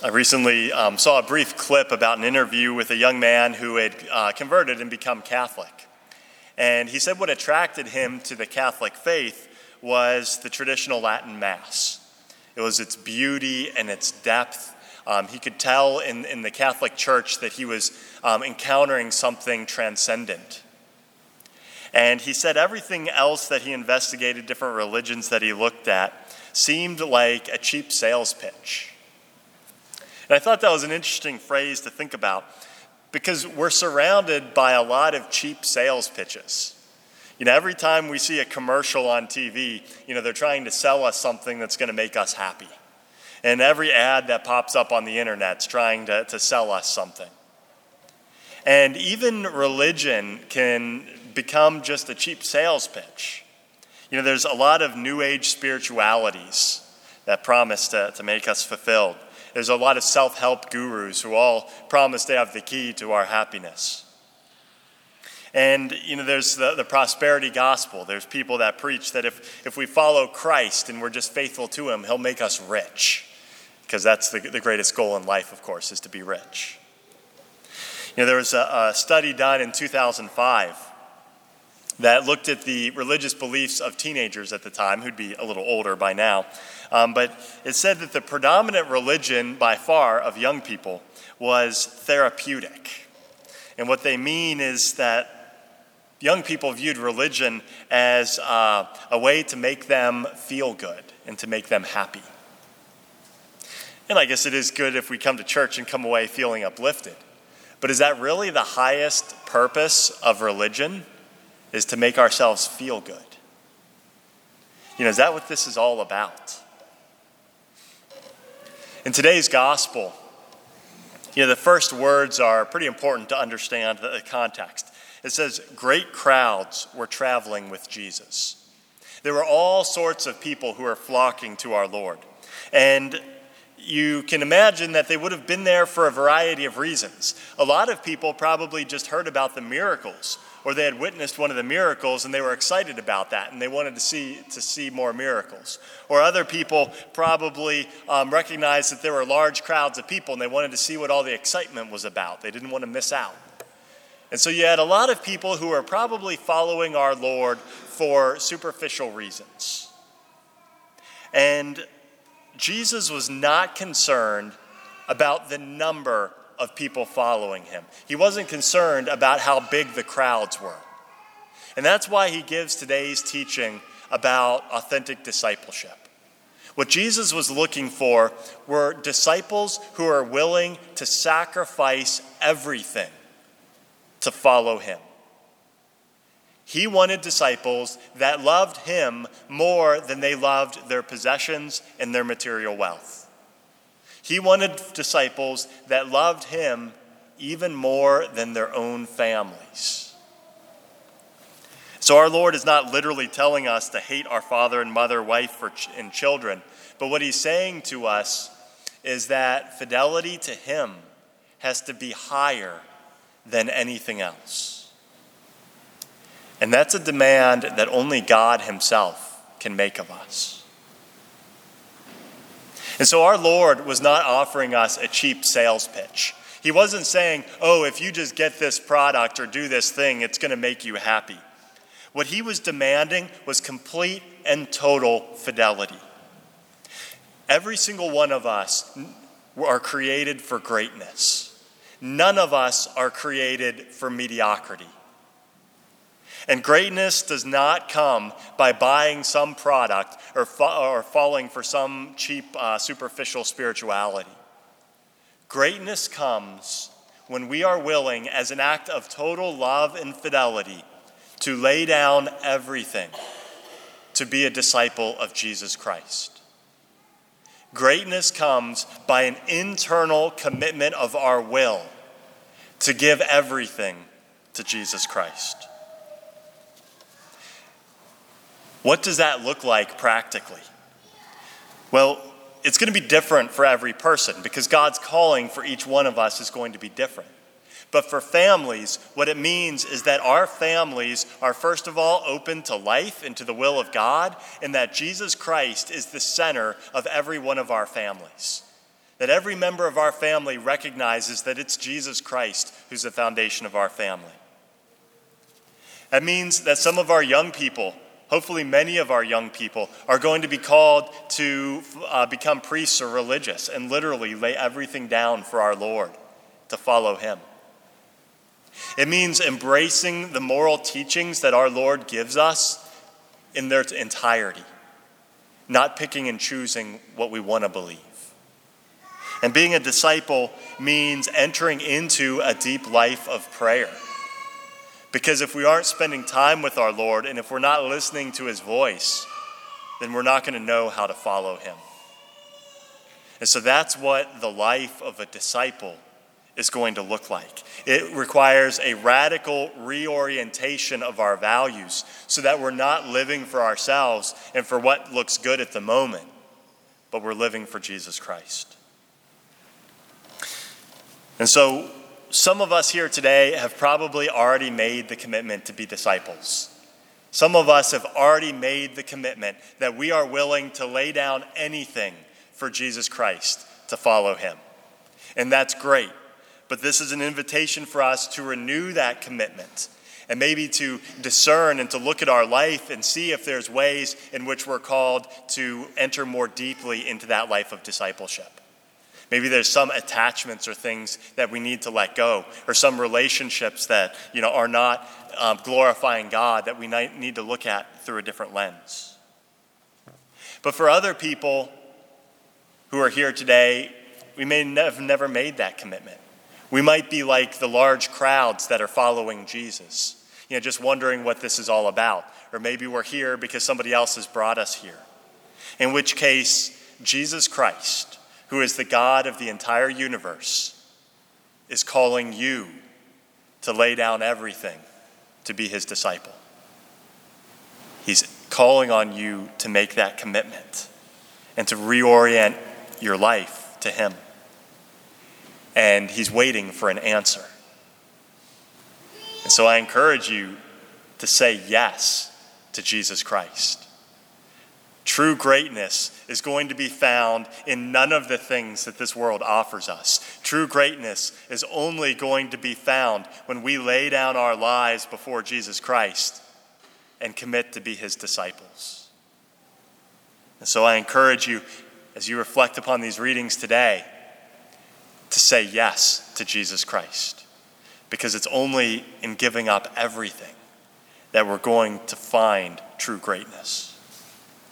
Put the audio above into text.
I recently saw a brief clip about an interview with a young man who had converted and become Catholic. And he said what attracted him to the Catholic faith was the traditional Latin Mass. It was its beauty and its depth. He could tell in the Catholic Church that he was encountering something transcendent. And he said everything else that he investigated, different religions that he looked at, seemed like a cheap sales pitch. And I thought that was an interesting phrase to think about because we're surrounded by a lot of cheap sales pitches. Every time we see a commercial on TV, they're trying to sell us something that's going to make us happy. And every ad that pops up on the internet's trying to sell us something. And even religion can become just a cheap sales pitch. There's a lot of New Age spiritualities that promise to make us fulfilled. There's a lot of self-help gurus who all promise they have the key to our happiness. And, there's the prosperity gospel. There's people that preach that if we follow Christ and we're just faithful to him, he'll make us rich. Because that's the greatest goal in life, of course, is to be rich. There was a study done in 2005 that looked at the religious beliefs of teenagers at the time, who'd be a little older by now. But it said that the predominant religion by far of young people was therapeutic. And what they mean is that young people viewed religion as a way to make them feel good and to make them happy. And I guess it is good if we come to church and come away feeling uplifted. But is that really the highest purpose of religion? Is to make ourselves feel good? Is that what this is all about? In today's gospel, the first words are pretty important to understand the context. It says, great crowds were traveling with Jesus. There were all sorts of people who were flocking to our Lord. And you can imagine that they would have been there for a variety of reasons. A lot of people probably just heard about the miracles, or they had witnessed one of the miracles and they were excited about that and they wanted to see more miracles. Or other people probably recognized that there were large crowds of people and they wanted to see what all the excitement was about. They didn't want to miss out. And so you had a lot of people who were probably following our Lord for superficial reasons. And Jesus was not concerned about the number of people following him. He wasn't concerned about how big the crowds were. And that's why he gives today's teaching about authentic discipleship. What Jesus was looking for were disciples who are willing to sacrifice everything to follow him. He wanted disciples that loved him more than they loved their possessions and their material wealth. He wanted disciples that loved him even more than their own families. So our Lord is not literally telling us to hate our father and mother, wife, and children, but what he's saying to us is that fidelity to him has to be higher than anything else. And that's a demand that only God himself can make of us. And so our Lord was not offering us a cheap sales pitch. He wasn't saying, if you just get this product or do this thing, it's going to make you happy. What he was demanding was complete and total fidelity. Every single one of us are created for greatness. None of us are created for mediocrity. And greatness does not come by buying some product or falling for some cheap, superficial spirituality. Greatness comes when we are willing, as an act of total love and fidelity, to lay down everything to be a disciple of Jesus Christ. Greatness comes by an internal commitment of our will to give everything to Jesus Christ. What does that look like practically? Well, it's going to be different for every person because God's calling for each one of us is going to be different. But for families, what it means is that our families are first of all open to life and to the will of God, and that Jesus Christ is the center of every one of our families. that every member of our family recognizes that it's Jesus Christ who's the foundation of our family. That means that some of our young people, hopefully many of our young people, are going to be called to become priests or religious and literally lay everything down for our Lord to follow him. It means embracing the moral teachings that our Lord gives us in their entirety, not picking and choosing what we want to believe. And being a disciple means entering into a deep life of prayer. Because if we aren't spending time with our Lord and if we're not listening to his voice, then we're not going to know how to follow him. And so that's what the life of a disciple is going to look like. It requires a radical reorientation of our values so that we're not living for ourselves and for what looks good at the moment, but we're living for Jesus Christ. And so some of us here today have probably already made the commitment to be disciples. Some of us have already made the commitment that we are willing to lay down anything for Jesus Christ to follow him. And that's great. But this is an invitation for us to renew that commitment and maybe to discern and to look at our life and see if there's ways in which we're called to enter more deeply into that life of discipleship. Maybe there's some attachments or things that we need to let go, or some relationships that are not glorifying God that we need to look at through a different lens. But for other people who are here today, we may have never made that commitment. We might be like the large crowds that are following Jesus, just wondering what this is all about. Or maybe we're here because somebody else has brought us here. In which case, Jesus Christ, who is the God of the entire universe, is calling you to lay down everything to be his disciple. He's calling on you to make that commitment and to reorient your life to him. And he's waiting for an answer. And so I encourage you to say yes to Jesus Christ. True greatness is going to be found in none of the things that this world offers us. True greatness is only going to be found when we lay down our lives before Jesus Christ and commit to be his disciples. And so I encourage you, as you reflect upon these readings today, to say yes to Jesus Christ. Because it's only in giving up everything that we're going to find true greatness.